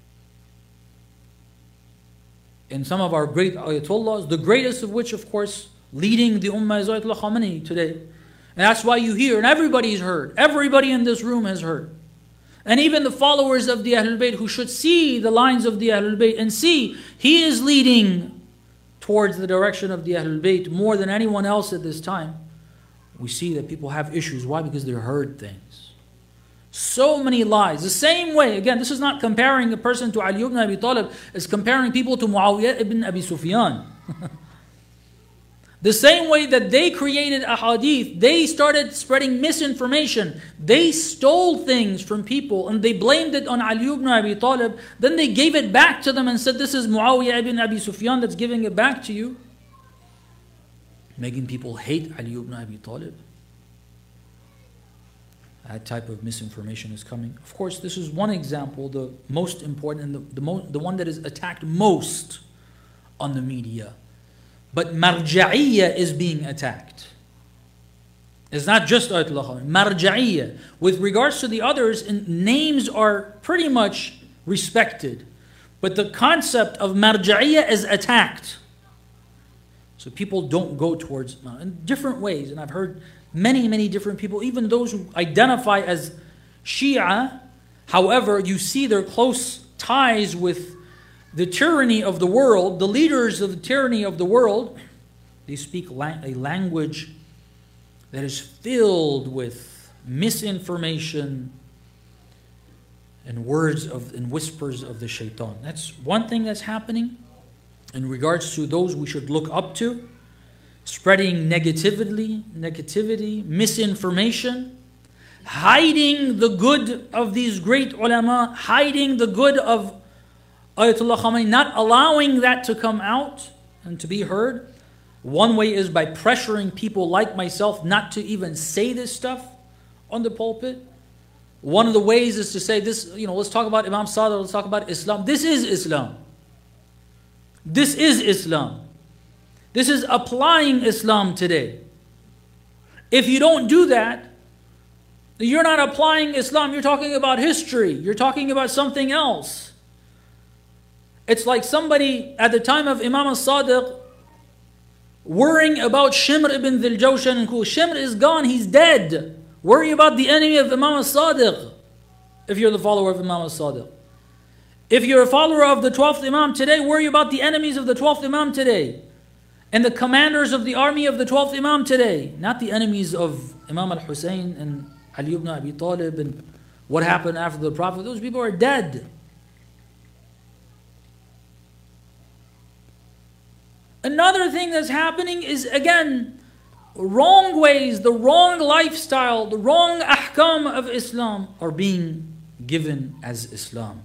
In some of our great ayatollahs, the greatest of which, of course, leading the Ummah is Ayatollah Khamenei today. And that's why you hear, and everybody's heard, everybody in this room has heard. And even the followers of the Ahlul Bayt who should see the lines of the Ahlul Bayt and see he is leading towards the direction of the Ahlul Bayt more than anyone else at this time. We see that people have issues. Why? Because they heard things. So many lies. The same way, again, this is not comparing a person to Ali ibn Abi Talib, it's comparing people to Muawiyah ibn Abi Sufyan. The same way that they created a hadith, they started spreading misinformation. They stole things from people and they blamed it on Ali ibn Abi Talib. Then they gave it back to them and said, this is Muawiyah ibn Abi Sufyan that's giving it back to you. Making people hate Ali ibn Abi Talib. That type of misinformation is coming. Of course, this is one example, the most important and the, the, mo- the one that is attacked most on the media. But marja'iyya is being attacked. It's not just Ayatollah Khamenei. Marja'iyya. With regards to the others, names are pretty much respected. But the concept of marja'iyya is attacked. So people don't go towards, in different ways. And I've heard many, many different people, even those who identify as Shia. However, you see their close ties with the tyranny of the world, the leaders of the tyranny of the world. They speak la- a language that is filled with misinformation and words of and whispers of the shaitan. That's one thing that's happening in regards to those we should look up to, spreading negativity, negativity, misinformation, hiding the good of these great ulama, hiding the good of Ayatollah Khamenei, not allowing that to come out and to be heard. One way is by pressuring people like myself not to even say this stuff on the pulpit. One of the ways is to say this, you know, let's talk about Imam Sadiq, let's talk about Islam. This is Islam. This is Islam. This is applying Islam today. If you don't do that, you're not applying Islam. You're talking about history. You're talking about something else. It's like somebody at the time of Imam al-Sadiq worrying about Shimr ibn Dhil Jawshan and Kuh. Shimr is gone, he's dead. Worry about the enemy of Imam al-Sadiq if you're the follower of Imam al-Sadiq. If you're a follower of the twelfth Imam today, worry about the enemies of the twelfth Imam today. And the commanders of the army of the twelfth Imam today. Not the enemies of Imam al-Hussein and Ali ibn Abi Talib and what happened after the Prophet. Those people are dead. Another thing that's happening is, again, wrong ways, the wrong lifestyle, the wrong ahkam of Islam are being given as Islam.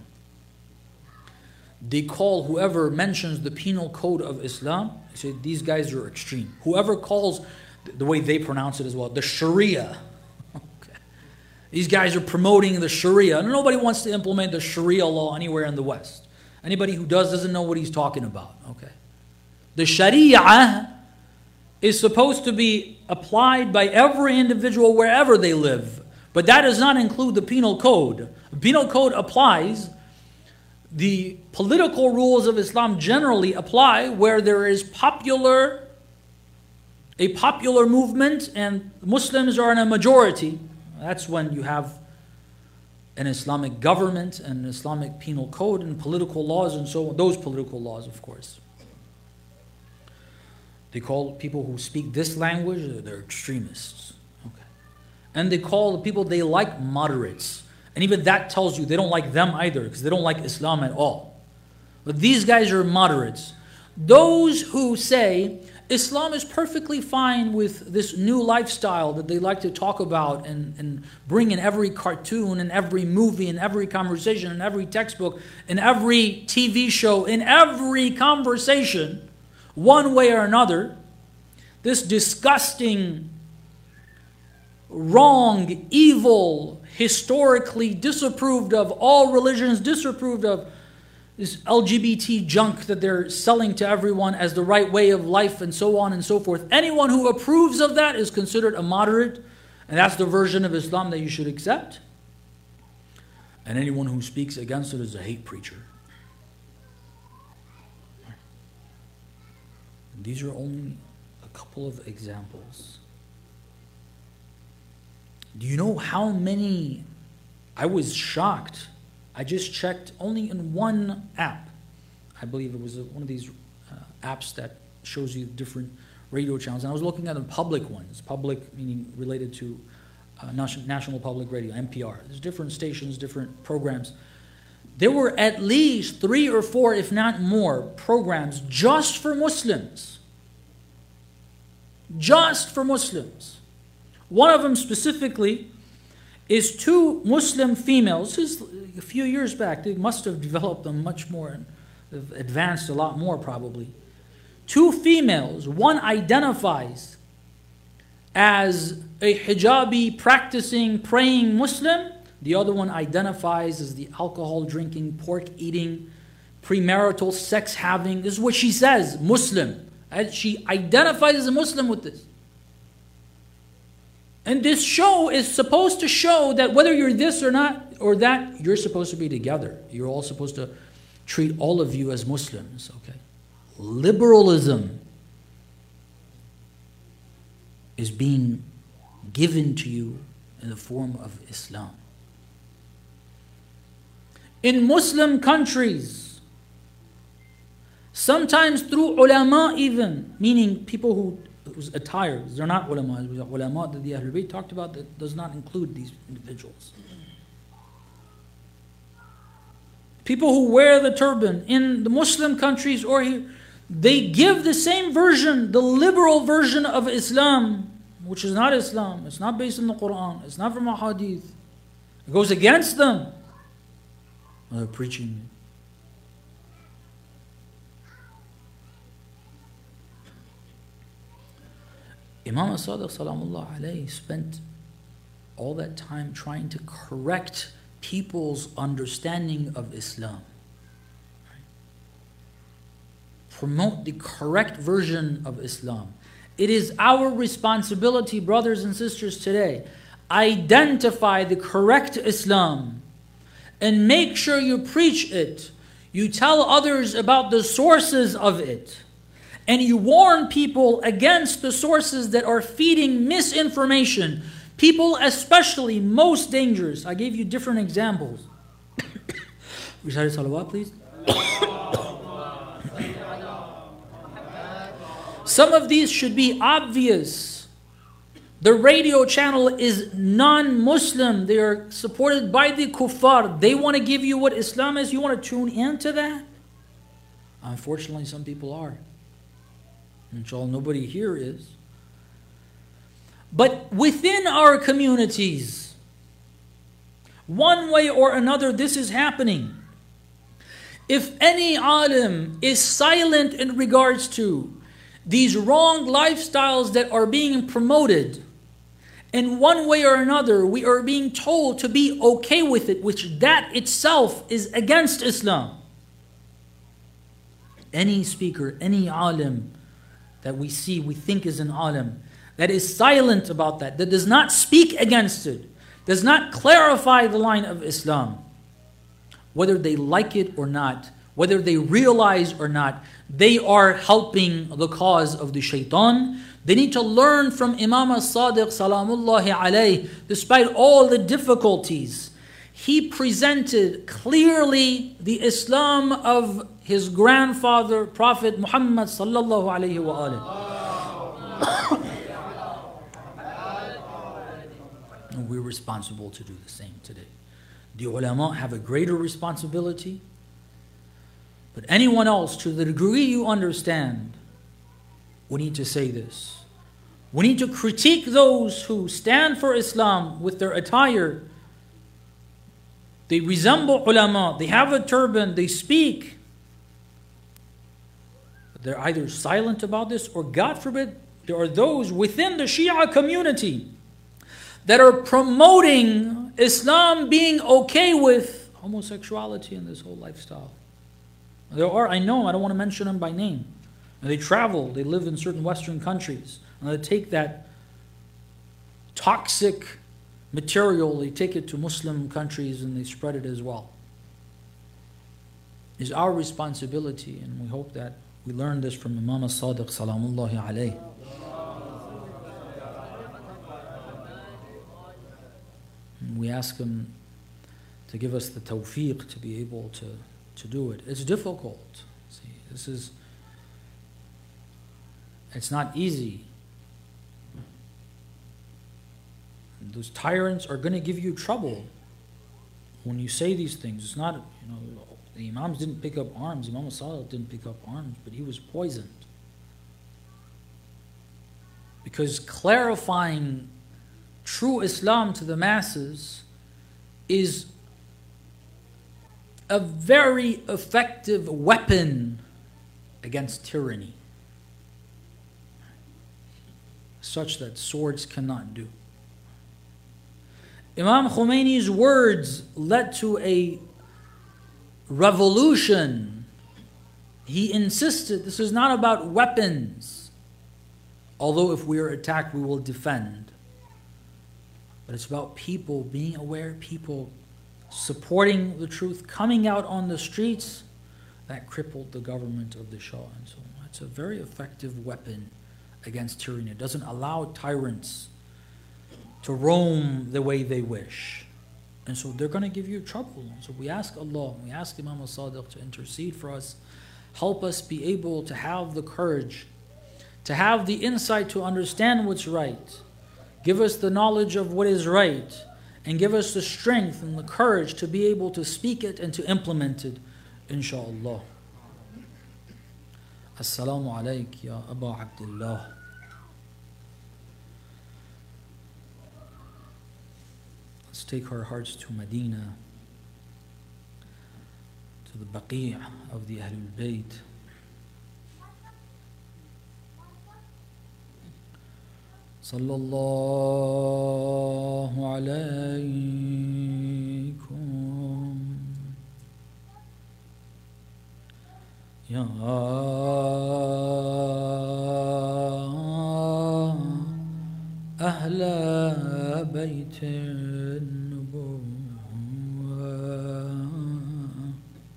They call whoever mentions the penal code of Islam, they say these guys are extreme. Whoever calls, the way they pronounce it as well, the Sharia. Okay. These guys are promoting the Sharia. Nobody wants to implement the Sharia law anywhere in the West. Anybody who does doesn't know what he's talking about. Okay. The Sharia is supposed to be applied by every individual wherever they live. But that does not include the penal code. The penal code applies. The political rules of Islam generally apply where there is popular, a popular movement and Muslims are in a majority. That's when you have an Islamic government and an Islamic penal code and political laws and so on. Those political laws, of course. They call people who speak this language, they're extremists. Okay. And they call the people they like moderates. And even that tells you they don't like them either, because they don't like Islam at all. But these guys are moderates. Those who say Islam is perfectly fine with this new lifestyle that they like to talk about and, and bring in every cartoon, in every movie, in every conversation, in every textbook, in every T V show, in every conversation, one way or another, this disgusting wrong, evil, historically disapproved of, all religions disapproved of, this L G B T junk that they're selling to everyone as the right way of life and so on and so forth. Anyone who approves of that is considered a moderate, and that's the version of Islam that you should accept. And anyone who speaks against it is a hate preacher. And these are only a couple of examples. Do you know how many? I was shocked. I just checked only in one app. I believe it was one of these uh, apps that shows you different radio channels. And I was looking at the public ones. Public meaning related to uh, National Public Radio, N P R. There's different stations, different programs. There were at least three or four, if not more, programs just for Muslims. Just for Muslims. One of them specifically is two Muslim females. This is a few years back. They must have developed them much more and have advanced a lot more probably. Two females. One identifies as a hijabi, practicing, praying Muslim. The other one identifies as the alcohol drinking, pork eating, premarital sex having. This is what she says, Muslim. And she identifies as a Muslim with this. And this show is supposed to show that whether you're this or not, or that, you're supposed to be together. You're all supposed to treat all of you as Muslims, okay? Liberalism is being given to you in the form of Islam. In Muslim countries, sometimes through ulama even, meaning people who whose attire, they're not ulama, ulama that the Ahlul Bayt talked about, that does not include these individuals. People who wear the turban in the Muslim countries or here, they give the same version, the liberal version of Islam, which is not Islam. It's not based on the Quran. It's not from a hadith. It goes against them. They're preaching. Imam as-Sadiq salamullah alayhi spent all that time trying to correct people's understanding of Islam. Right? Promote the correct version of Islam. It is our responsibility, brothers and sisters, today, identify the correct Islam and make sure you preach it. You tell others about the sources of it. And you warn people against the sources that are feeding misinformation. People especially most dangerous. I gave you different examples. Recite salawat, please. Some of these should be obvious. The radio channel is non-Muslim. They are supported by the kuffar. They want to give you what Islam is. You want to tune into that? Unfortunately, some people are. Inshallah, nobody here is. But within our communities, one way or another, this is happening. If any alim is silent in regards to these wrong lifestyles that are being promoted, in one way or another, we are being told to be okay with it, which that itself is against Islam. Any speaker, any alim that we see, we think is an alim, that is silent about that, that does not speak against it, does not clarify the line of Islam, whether they like it or not, whether they realize or not, they are helping the cause of the shaitan. They need to learn from Imam as-Sadiq salamullahi alayhi. Despite all the difficulties, he presented clearly the Islam of his grandfather, Prophet Muhammad sallallahu alayhi wa alayhi. And we're responsible to do the same today. The ulama have a greater responsibility. But anyone else, to the degree you understand, we need to say this. We need to critique those who stand for Islam with their attire. They resemble ulama, they have a turban, they speak. But they're either silent about this, or God forbid, there are those within the Shia community that are promoting Islam being okay with homosexuality and this whole lifestyle. There are, I know, I don't want to mention them by name. And they travel, they live in certain Western countries, and they take that toxic material, they take it to Muslim countries and they spread it as well. It's our responsibility, and we hope that we learn this from Imam as-Sadiq salamullahi alayhi. We ask him to give us the tawfiq to be able to, to do it. It's difficult. See, this is, it's not easy. Those tyrants are going to give you trouble when you say these things. It's not, you know, the Imams didn't pick up arms. Imam as-Sadiq didn't pick up arms, but he was poisoned. Because clarifying true Islam to the masses is a very effective weapon against tyranny, such that swords cannot do. Imam Khomeini's words led to a revolution. He insisted this is not about weapons, although if we are attacked we will defend. But it's about people being aware, people supporting the truth, coming out on the streets. That crippled the government of the Shah. And so it's a very effective weapon against tyranny. It doesn't allow tyrants to roam the way they wish. And so they're going to give you trouble. So we ask Allah, we ask Imam as-Sadiq to intercede for us, help us be able to have the courage, to have the insight to understand what's right. Give us the knowledge of what is right, and give us the strength and the courage to be able to speak it and to implement it, inshaAllah. Assalamu alayk ya Aba Abdullah. Let's take our hearts to Medina, to the Baqi' of the Ahlul Bayt. Sallallahu alaykum ya Ahla Bayt an-Nubuwwah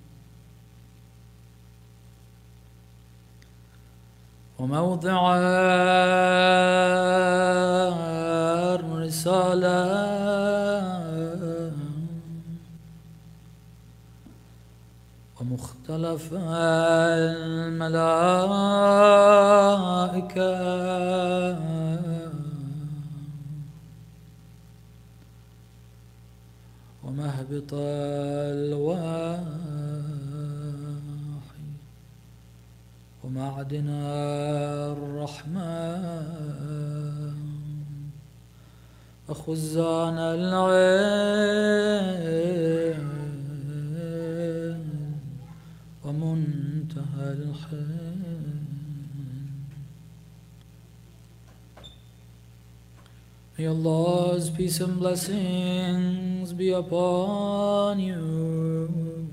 wa mawdi'a الرسالة ومختلف الملائكة ومهبط الوحي ومعدن الرحمن وخزان العلم ومنتهى الحلم. May Allah's peace and blessings be upon you.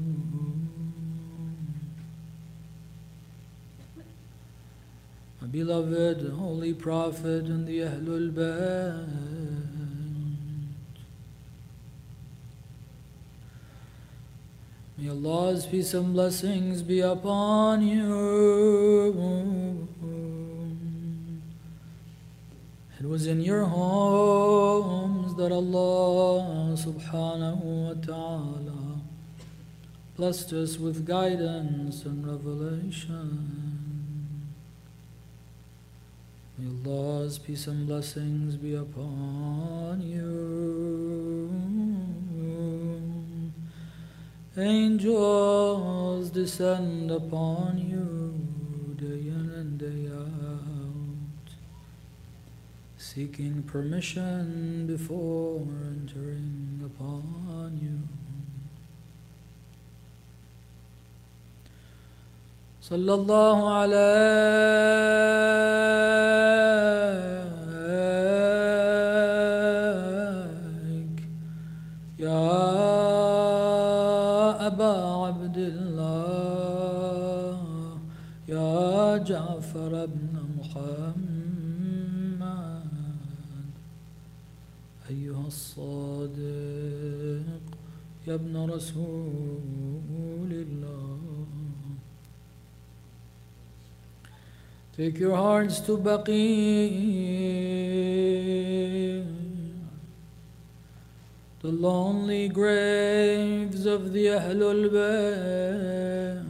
My beloved Holy Prophet and the Ahlul Bayt. May Allah's peace and blessings be upon you. It was in your homes that Allah subhanahu wa ta'ala blessed us with guidance and revelation. May Allah's peace and blessings be upon you. Angels descend upon you day in and day out, seeking permission before entering upon you. Sallallahu alayhi أيها الصادق يا ابن رسول الله. Take your hearts to Baqi, the lonely graves of the Ahlul Bayt.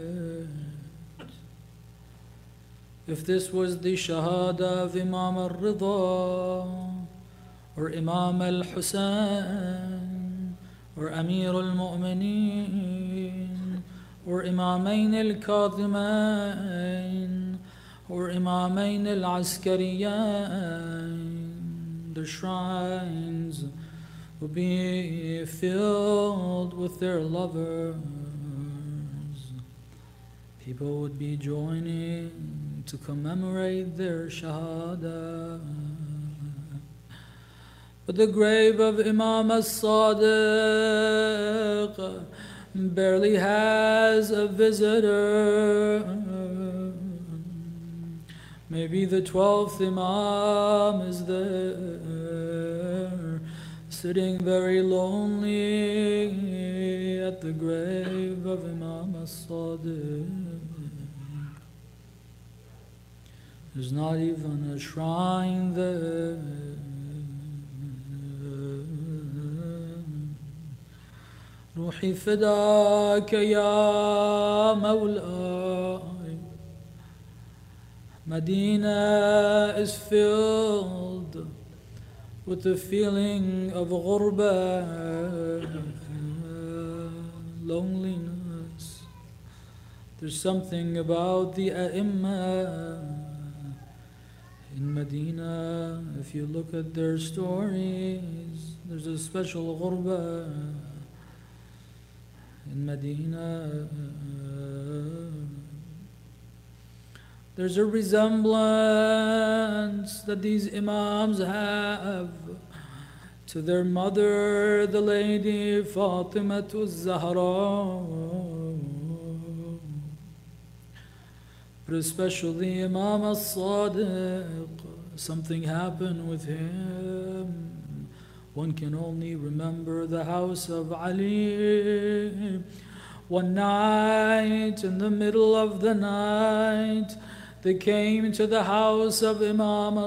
If this was the Shahada of Imam al-Rida, or Imam al-Husayn, or Amir al-Mu'mineen, or Imamain al-Kadhimain, or Imamain al-Askariyain, the shrines will be filled with their lovers. People would be joining to commemorate their Shahada. But the grave of Imam as-Sadiq barely has a visitor. Maybe the twelfth Imam is there, sitting very lonely at the grave of Imam as-Sadiq. There's not even a shrine there. روحي فداك يا مولاي. Medina is filled with the feeling of غربة, loneliness. There's something about the A'imma in Medina. If you look at their stories, there's a special غربة in Medina. There's a resemblance that these Imams have to their mother, the lady Fatima az-Zahra. But especially Imam as-Sadiq, something happened with him. One can only remember the house of Ali. One night, in the middle of the night, they came to the house of Imam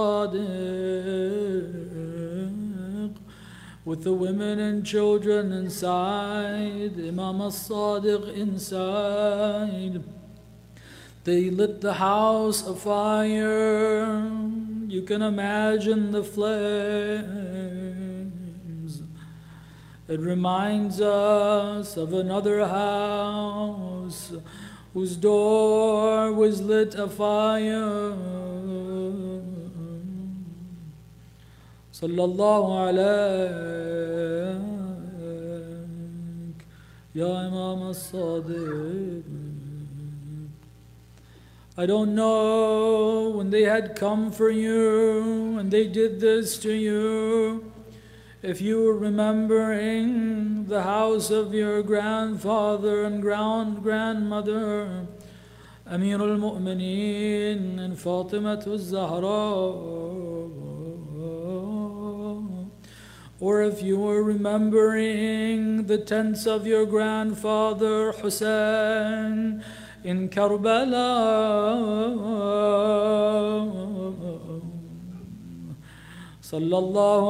as-Sadiq with the women and children inside, Imam as-Sadiq inside. They lit the house afire. You can imagine the flames. It reminds us of another house whose door was lit afire. Sallallahu alayk ya Imam as-Sadiq. I don't know when they had come for you and they did this to you, if you were remembering the house of your grandfather and grand-grandmother, Amir al-Mu'mineen and Fatima az-Zahra, or if you were remembering the tents of your grandfather Hussein in Karbala. Sallallahu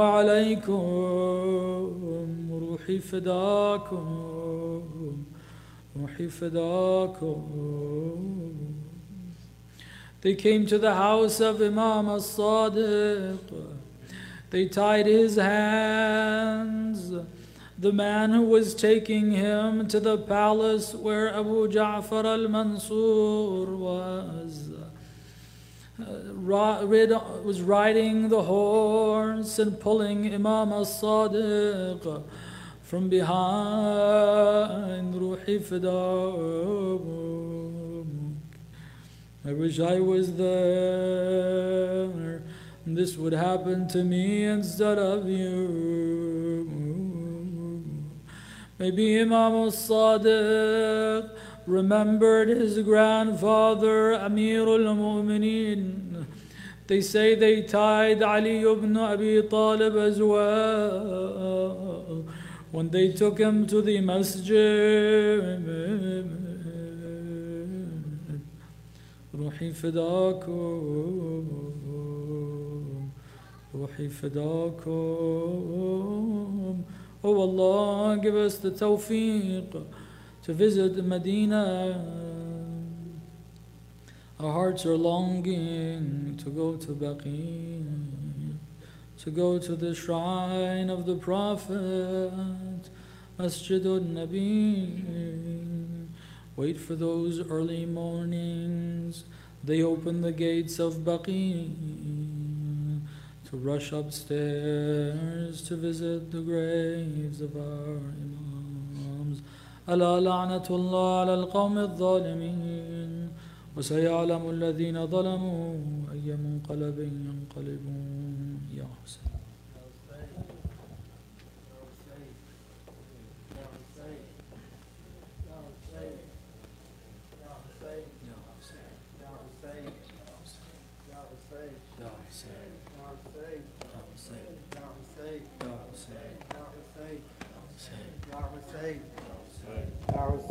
alaykum, ruhi fidakum, ruhi fidakum. They came to the house of Imam as-Sadiq. They tied his hands. The man who was taking him to the palace where Abu Ja'far al-Mansur was, uh, was riding the horse and pulling Imam as-Sadiq from behind. Ruhi fidak. I wish I was there. This would happen to me instead of you. Maybe Imam al-Sadiq remembered his grandfather, Amir al-Mu'mineen, They say they tied Ali ibn Abi Talib as well when they took him to the masjid. روحي فداكم روحي فداكم. Oh Allah, give us the tawfiq to visit Medina. Our hearts are longing to go to Baqi, to go to the shrine of the Prophet, Masjidul Nabi. Wait for those early mornings. They open the gates of Baqi to rush upstairs to visit the graves of our Imams. ألا لعنة الله على القوم الظالمين وسيعلم الذين ظلموا أي منقلب ينقلبون. يا حسين. That was